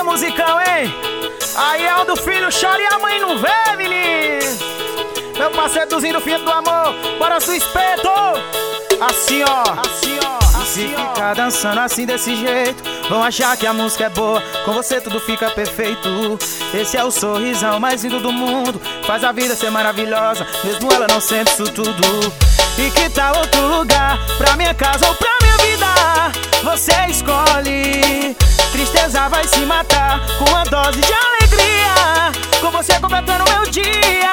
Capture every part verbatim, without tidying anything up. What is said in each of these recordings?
musicão, hein? Aí é o do filho chora e a mãe não vê, menino. Meu parceiro do filho do amor, bora sua espeto. Assim ó, assim ó, assim, se ficar dançando assim desse jeito, vão achar que a música é boa, com você tudo fica perfeito. Esse é o sorrisão mais lindo do mundo, faz a vida ser maravilhosa, mesmo ela não sente isso tudo. E que tal outro lugar, pra minha casa ou pra minha vida? Você escolhe. Tristeza vai se matar com uma dose de alegria, com você completando meu dia.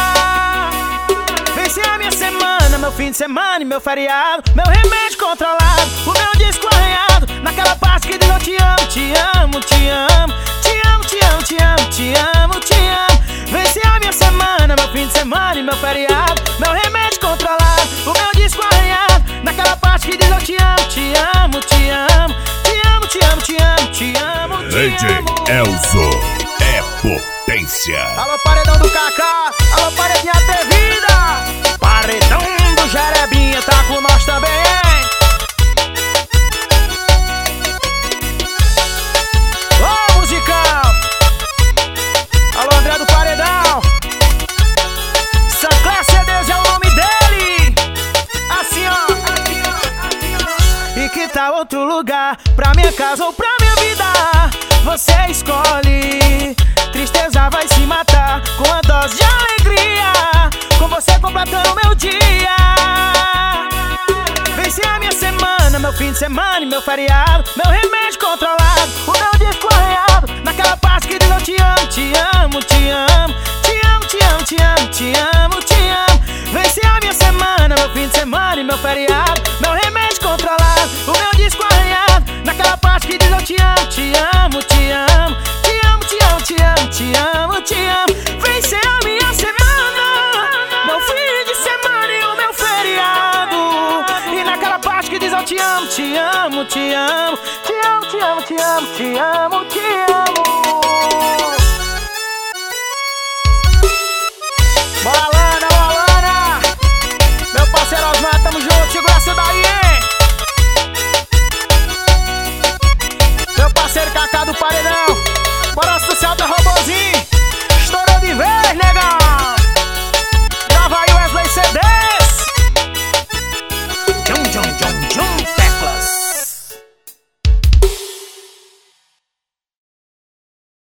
Vence a minha semana, meu fim de semana e meu feriado, meu remédio controlado, o meu disco arranhado, naquela parte que diz eu te amo, te amo, te amo, te amo, te amo, te amo, te amo, te amo. Vence a minha semana, meu fim de semana e meu feriado, meu remédio controlado, o meu disco arranhado, naquela parte que diz eu te amo, te amo, te amo, te amo, te amo, te amo, te amo, te D J amo. Elzo é potência. Alô paredão do Kaká, alô paredinha atrevida, paredão do Jerebinha tá com nós também, hein? Ô musicão, alô André do Paredão, Sancler C Ds é o nome dele. Assim ó, assim ó, assim ó. E que tal outro lugar, pra minha casa ou pra minha vida? Você escolhe. Tristeza vai se matar com a dose de alegria, com você completando meu dia. Vence a minha semana, meu fim de semana e meu feriado, meu remédio controlado, o meu disco arranhado, naquela parte que diz eu te amo, te amo, te amo, te amo, te amo, te amo, te amo, te amo. Vence a minha semana, meu fim de semana e meu feriado, meu remédio controlado, o meu disco arranhado, naquela parte que diz eu te amo, te amo, te amo, te amo, te amo, te amo, te amo, te amo. Vence a minha semana, meu fim de semana e o meu feriado, e naquela parte que diz eu te amo, te amo, te amo, te amo, te amo, te amo, te amo, te amo.